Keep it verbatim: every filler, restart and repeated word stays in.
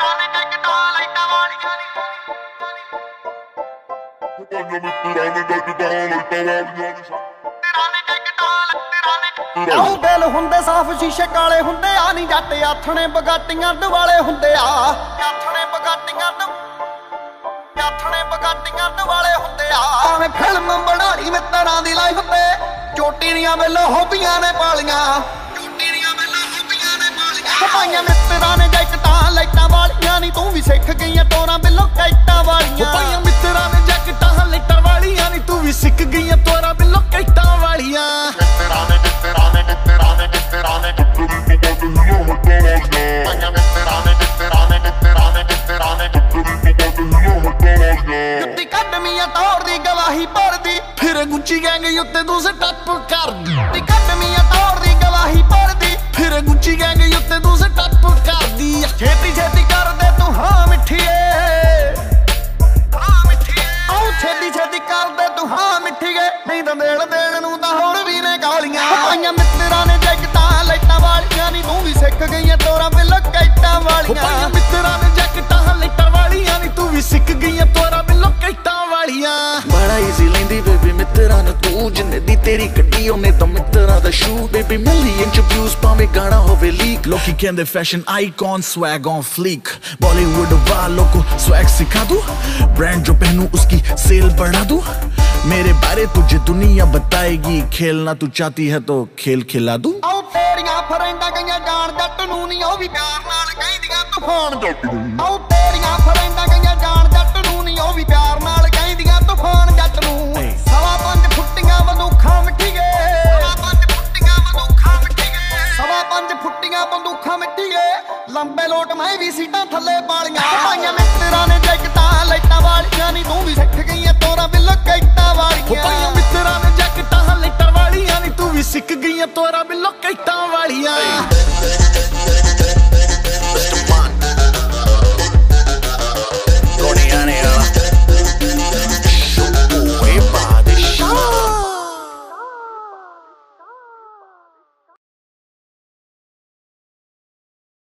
ਆਉ ਦਿਲ ਹੁੰਦੇ ਸਾਫ ਸ਼ੀਸ਼ੇ ਕਾਲੇ ਹੁੰਦੇ ਆ ਨੀ ਜੱਟ ਆਥਣੇ ਬਗਾਟੀਆਂ ਦੁਆਲੇ ਹੁੰਦੇ ਆ ਆਥਣੇ ਬਗਾਟੀਆਂ ਆਥਣੇ ਬਗਾਟੀਆਂ ਦੁਆਲੇ ਹੁੰਦੇ ਆ ਐਵੇਂ ਫਿਲਮ ਬਣਾਣੀ ਮਿੱਤਰਾਂ ਦੀ ਲਾਈਫ ਤੇ ਚੋਟੀ ਦੀਆਂ ਵੇਲੋ ਹੋਬੀਆਂ ਨੇ ਪਾਲੀਆਂ ਚੋਟੀ ਦੀਆਂ ਵੇਲੋ ਹੋਬੀਆਂ ਨੇ ਪਾਲੀਆਂ ਪਾਈਆਂ ਮਿੱਤਰਾਂ ਨੇ ਜੈਕਟਾਂ ਲਾਈਟਾਂ ਵਾਲੀਆਂ ਨੀ ਤੂੰ ਵੀ ਸਿੱਖ ਗਈਆਂ ਤੋਰਾਂ ਬਿੱਲੋ ਕੈਟਾਂ ਵਾਲੀਆਂ ਪਾਈਆਂ ਮਿੱਤਰਾਂ ਨੇ ਜੈਕਟਾਂ ਲਾਈਟਾਂ ਵਾਲੀਆਂ ਨੀ ਤੂੰ ਵੀ ਸਿੱਖ ਗਈਆਂ ਤੋਰਾਂ ਬਿੱਲੋ ਕੈਟਾਂ ਵਾਲੀਆਂ ਮਿੱਤਰਾਂ ਨੇ ਮਿੱਤਰਾਂ ਨੇ ਮਿੱਤਰਾਂ ਨੇ ਮਿੱਤਰਾਂ ਨੇ ਜੁੱਤੀ ਕੱਢਮੀਆਂ ਤੌਰ ਦੀ ਗਵਾਹੀ ਭਰਦੀ ਫਿਰ ਗੁੱਚੀ ਗੈਂਗ ਉੱਤੇ ਤੂੰ ਸਟੱਪ ਕਰਦੀ ਜੁੱਤੀ ਕੱਢਮੀਆਂ ਤੌਰ ਦੀ ਗਵਾਹੀ ਭਰਦੀ ਫਿਰ ਗੁੱਚੀ ਗੈਂਗ ਉੱਤੇ ਤੂੰ ਸਟੱਪ ਕਰਦੀ ਛੇਤੀ ਛੇਤੀ ਕਰਦੇ ਤੂੰ ਹਾਂ ਮਿੱਠੀਏ ਹਾਂ ਮਿੱਠੀਏ ਆਉ ਛੇਤੀ ਛੇਤੀ ਕਰਦੇ ਤੂੰ ਹਾਂ ਮਿੱਠੀਏ ਨਹੀਂ ਤਾਂ ਦੇਣ ਦੇਣ ਨੂੰ ਤਾਂ ਹੋਰ ਵੀ ਨੇ ਗਾਲੀਆਂ ਪਾਈਆਂ ਮਿੱਤਰਾਂ ਨੇ ਜੈਕਟਾਂ ਲਾਈਟਾਂ ਵਾਲੀਆਂ ਨੀ ਤੂੰ ਵੀ ਸਿੱਖ ਗਈਆਂ ਤੋਰਾਂ ਬਿੱਲੋ ਕੈਟਾਂ ਵਾਲੀਆਂ ਪਾਈਆਂ ਮਿੱਤਰਾਂ ਨੇ ਜੈਕਟਾਂ ਲਾਈਟਾਂ ਵਾਲੀਆਂ ਨੀ ਤੂੰ ਵੀ ਸਿੱਖ ਗਈਆਂ ਤੋਰਾਂ ਬਿੱਲੋ ਕੈਟਾਂ ਵਾਲੀਆਂ ਬੜਾ ਈਜ਼ੀ ਲੈਂਦੀ ਬੇਬੀ ਮਿੱਤਰਾਂ ਨੂੰ ਤੂੰ ਜਿੰਨੇ ਦੀ ਤੇਰੀ ਕੱਢੀ ਉਹਨੇ ਤਾਂ ਮਿੱਤਰਾਂ ਦਾ ਸ਼ੂ ਬੇਬੀ ਮਿਲੀਅਨ ਚ ਵਿਊਜ਼ ਭਾਵੇਂ ਗਾਣਾ ਹੋਵੇ ਲੀਕ ਲੋਕੀ ਕਹਿੰਦੇ fashion icon swag on fleek Bollywood वालों को swag सिखा दूं ब्रांड जो पहनूं उसकी सेल बढ़ा दूं मेरे बारे तुझे दुनिया बताएगी खेलना तू चाहती है तो खेल खिला दूं ਆਉ ਤੇਰੀਆਂ ਫਰੈਂਡਾਂ ਗਈਆਂ ਜਾਣ ਜੱਟ ਨੂੰ ਨੀ ਉਹ ਵੀ ਪਿਆਰ ਨਾਲ ਕਹਿੰਦੀਆਂ ਤੂਫਾਨ ਜੱਟ ਨੂੰ ਆਉ ਤੇਰੀਆਂ ਫਰੈਂਡਾਂ ਗਈਆਂ ਜਾਣ ਜੱਟ ਨੂੰ ਨੀ ਉਹ ਵੀ ਪਿਆਰ ਨਾਲ ਕਹਿੰਦੀਆਂ ਤੂਫਾਨ ਜੱਟ ਨੂੰ ਸਵਾ ਪੰਜ ਫੁੱਟੀਆਂ ਬੰਦੂਖਾਂ ਮਿੱਠੀਏ ਸਵਾ ਪੰਜ ਫੁੱਟੀਆਂ ਬੰਦੂਖਾਂ ਮਿੱਠੀਏ ਸਵਾ ਪੰਜ ਫੁੱਟੀਆਂ ਬੰਦੂਖਾਂ ਮਿੱਠੀਏ ਲੰਬੇ ਲੋਟ ਮੈਂ ਵੀ ਸੀਟਾਂ ਥੱਲੇ ਪਾਲੀਆਂ ਪਾਈਆਂ